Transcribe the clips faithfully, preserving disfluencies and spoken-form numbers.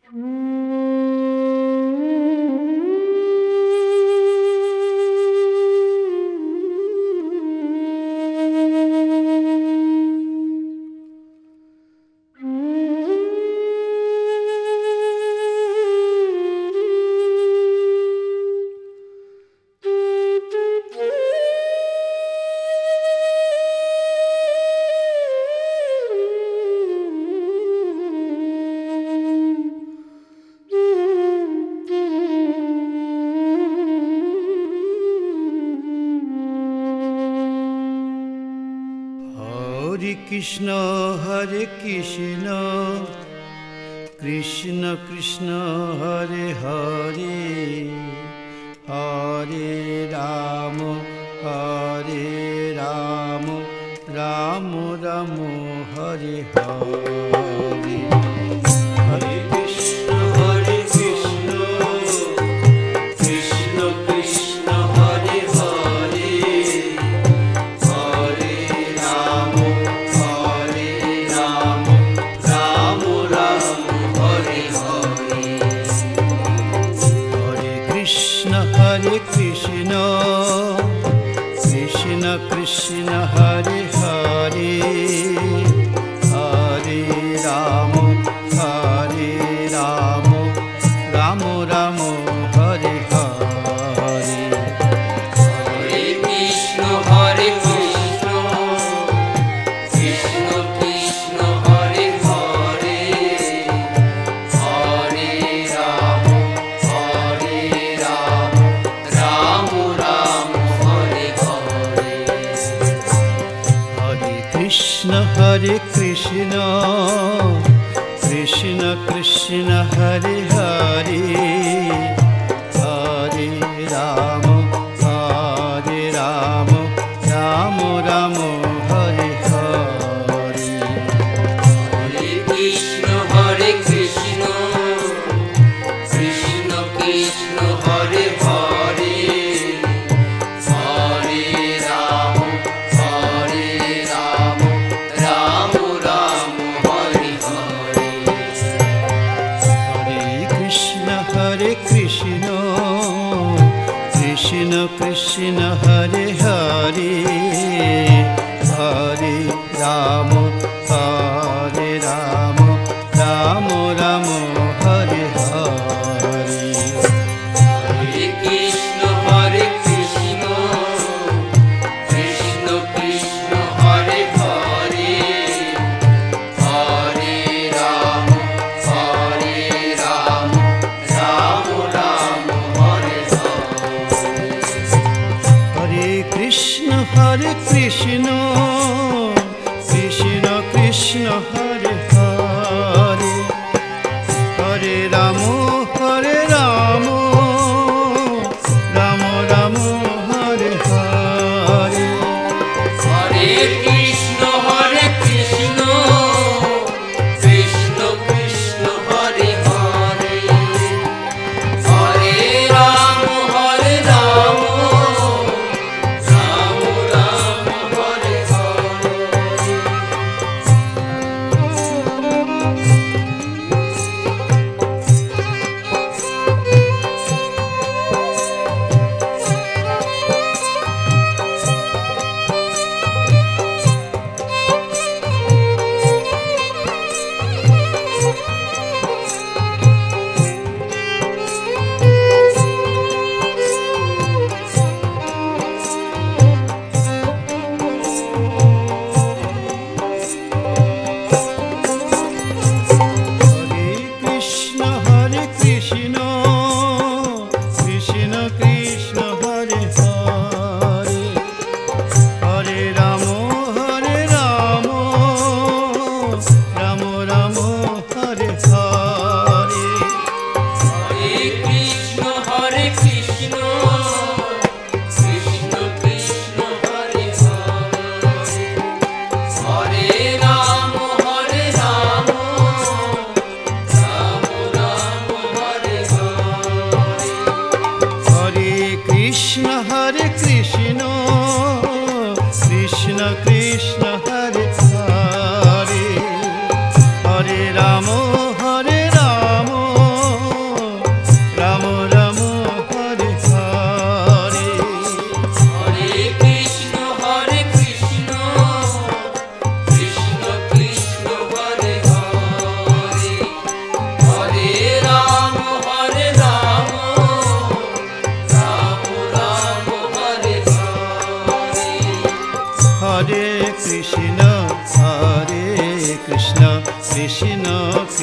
Hare Krishna, Hare Krishna, Krishna Krishna, Hare Hare, Hare Rama, Hare Rama, Rama Rama, Hare Hare. Hare Krishna, Hare Krishna, Krishna Krishna, Hare Hare, Hare Rama, Hare Rama, Rama Rama, Hare Hare. Hare Krishna, Hare Krishna, Krishna Krishna, Hare Hare, Hare Rama, Hare Rama, Rama Rama, Hare Hare. Hare Krishna, Hare Krishna, Krishna Krishna, Hare Hare, Hare Rama, Hare Rama, Rama Rama, Hare Hare. Hare Krishna, Hare Krishna, Krishna Krishna, Hare Hare, Hare Rama, Hare Rama, Rama Rama, Hare Hare. Hare Krishna, Hare Krishna, Krishna Krishna, Hare Hare, Hare Rama, Hare Rama, Rama Rama, Hare Hare. Hare Krishna, Hare Krishna, Krishna Krishna, Hare Hare, Hare Rama, Hare Rama, Rama Rama, Hare Hare. Hare Krishna, Hare Krishna, Krishna Krishna, Hare Hare, Hare Rama, Hare Rama, Rama Rama, Hare Hare. Hare Krishna, Hare Krishna, Krishna Krishna, Hare Hare, Hare Rama, Hare Rama, Rama Rama, Hare Hare. Hare Krishna, Hare Krishna, Krishna Krishna, Hare Hare, Hare Rama, Hare Rama, Rama Rama, Hare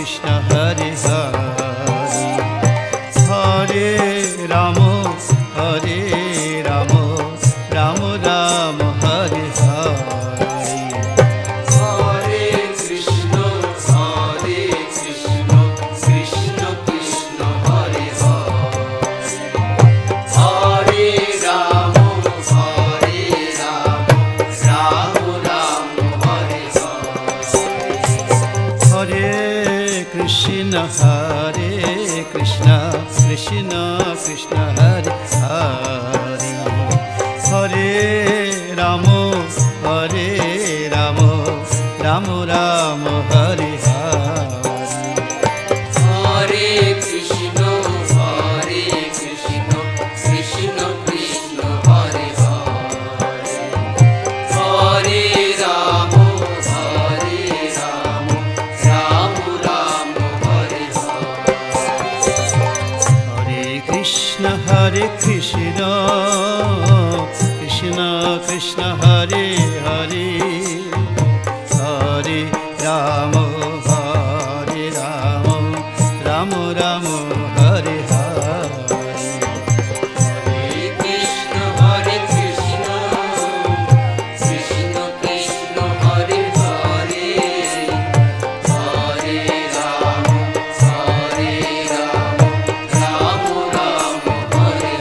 Krishna Hare Hare Hare Ram Hare Ram Ram Ram Hare Hare Hare Krishna Hare Krishna Krishna Krishna Hare Hare Hare Ram Hare Ram Ram Ram Hare Hare Krishna Hare Krishna Krishna Krishna Hare Hare Hare Ram Hare Ram Ram Ram Hare Hare Hare Krishna Hare Krishna Krishna Krishna Hare Hare Hare Ram Hare Ram Ram Ram Hare Hare Krishna Hare Krishna Krishna Krishna Hare Hare Hare Ram Hare Ram Ram Ram Hare Hare Hare Krishna Hare Krishna Krishna Krishna Hare Hare Hare Ram Hare Ram Ram Ram Hare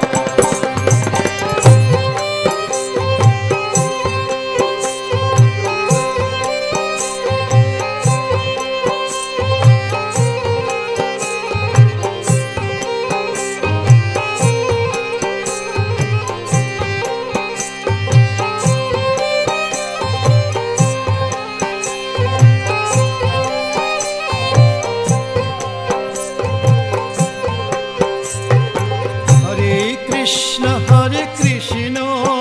Hare Krishna Hare Krishna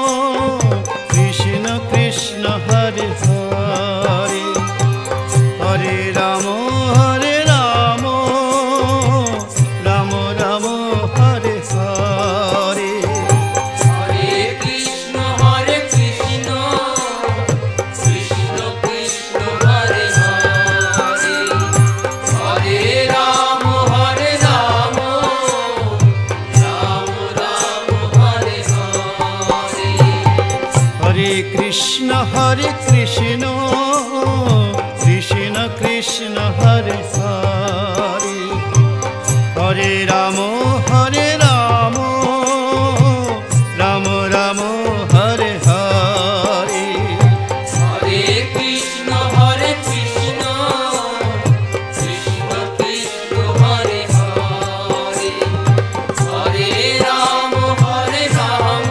Krishna Krishna Hare Hare Hare Ram Hare Ram Ram Ram Hare Hare Hare Krishna Hare Krishna Krishna Krishna Hare Hare Hare Ram Hare Ram Ram Ram Hare Hare Hare Krishna Hare Krishna Krishna Krishna Hare Hare Hare Ram Hare Ram Ram Ram Hare Hare Hare Krishna Hare Krishna Krishna Krishna Hare Hare Hare Ram Hare Ram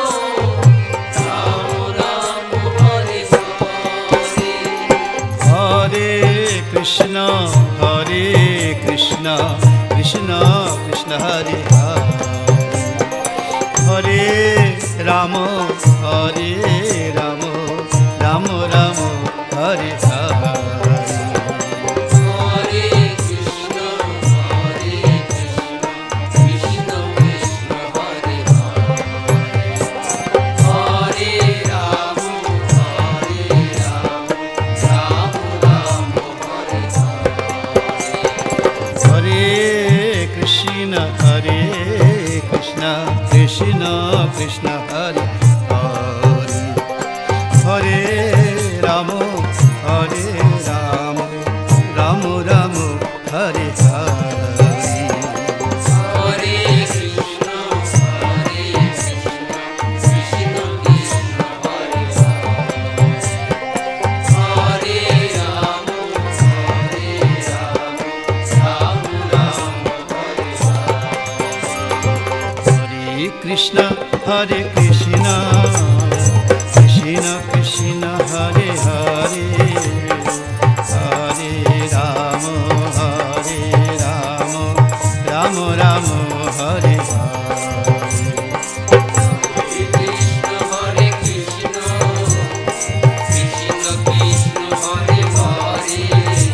Ram Ram Hare Hare Hare Krishna Hare Krishna Krishna Krishna Hare Hare Hare Ram Hare Ram Ram Ram Hare Hare Hare Krishna Hare Krishna Krishna Krishna Hare Hare Hare Ram Hare Ram Ram Ram Hare Hare Krishna Hare Krishna Krishna Krishna Hare Hare Hare Ram Hare Ram Ram Ram Hare Hare Hare Krishna Hare Krishna Krishna Krishna Hare Hare Hare Ram Hare Ram Ram Ram Hare Hare Krishna Hare Krishna Krishna Krishna Hare Hare Hare Ram Hare Ram Ram Ram Hare Hare Krishna Hare Krishna Krishna Krishna Hare Hare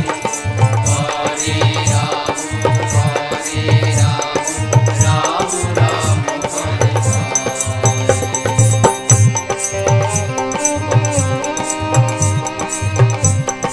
Hare Ram Hare Ram Ram Ram Hare Hare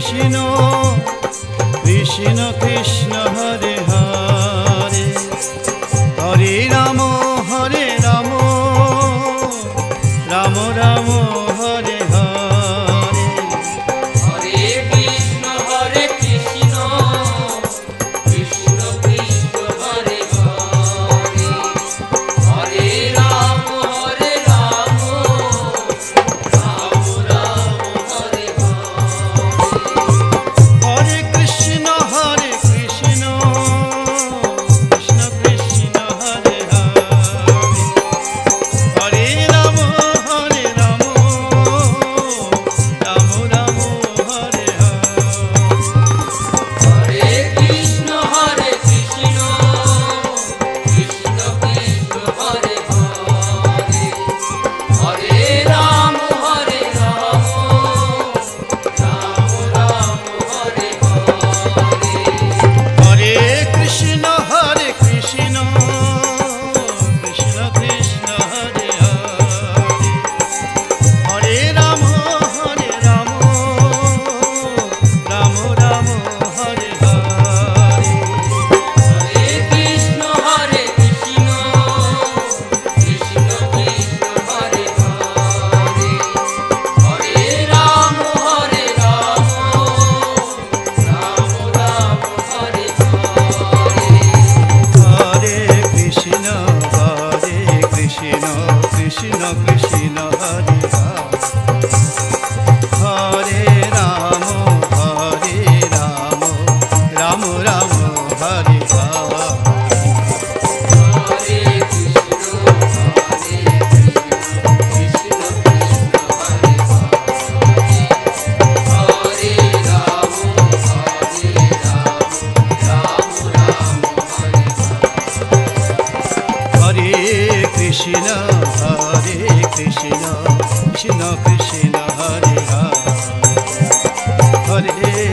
Krishna Krishna Krishna Hare Hare Hare Ram Hare Ram Ram Ram Hare Hare Hare Krishna Hare Krishna Krishna Krishna Hare Hare Hare Ram Hare Ram Ram Ram Hare Hare Hare Krishna Hare Krishna Krishna Krishna Hare Hare Hare Ram Hare Ram Ram Ram Hare Hare Hare Krishna Hare Krishna Krishna Krishna Hare Hare Hare Ram Hare Ram Ram Ram Hare Hare Hare Krishna Hare Krishna Krishna Krishna Hare Hare Hare Ram Hare Ram Ram Ram Hare Hare Hare Krishna Hare Krishna Krishna Krishna Hare Hare Hare Ram Hare Ram Ram Ram Hare Hare Hare Krishna Hare Krishna Krishna Krishna Hare Hare Hare Ram Hare Ram Ram Ram Hare Hare Hare Krishna Hare Krishna Krishna Krishna Hare Hare Hare Ram Hare Ram Ram Ram Hare Hare Krishna Hare Krishna Krishna Krishna Hare Hare Hare